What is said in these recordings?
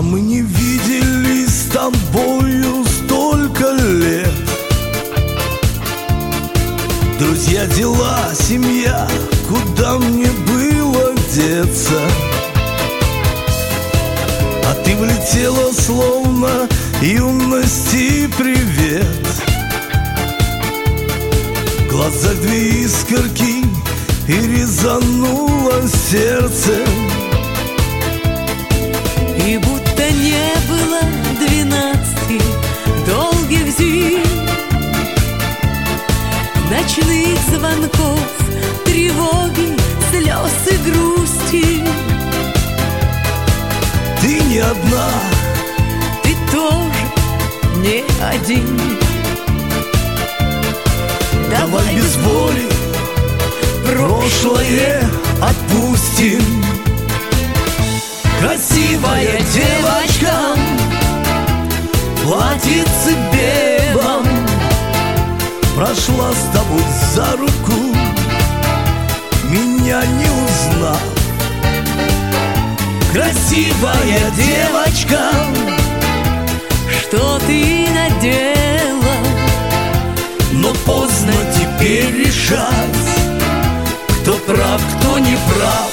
мы не виделись с тобою столько лет. Друзья, дела, семья, куда мне было деться? А ты влетела, словно юности привет. В глазах две искорки, и резануло сердце. И будто не было 12 долгих зим, ночных звонков, тревоги, слез и грусти. Ты не одна, ты тоже не один. давай без боли прошлое отпустим. Красивая девочка, платьице белом, прошла с тобой за руку, меня не узнав. Красивая девочка, что ты надела? но поздно теперь решать, кто прав, кто не прав.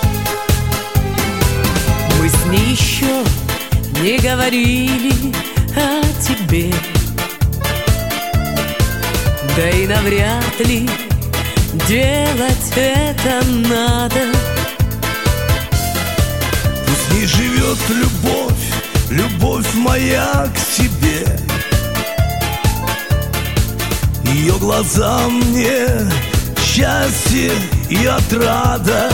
Мы с ней еще не говорили о тебе, да и навряд ли делать это надо. Пусть не живет любовь, любовь моя к тебе. Ее глаза мне счастье и отрада.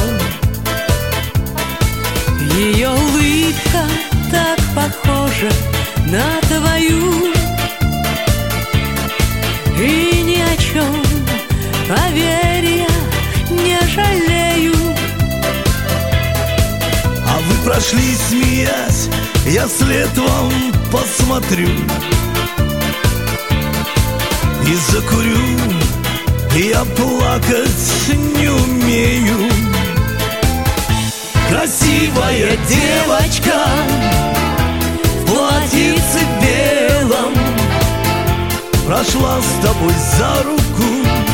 Ее улыбка так похожа на твою, и ни о чем, поверь, я не жалею. А вы прошли, смеясь, я вслед вам посмотрю и закурю, я плакать не умею. Красивая девочка, в платьице белом, прошла с тобой за руку,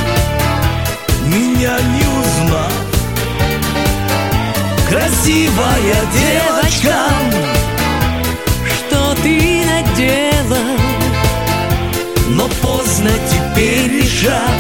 меня не узнав. Красивая девочка, что ты надела? но поздно теперь решать,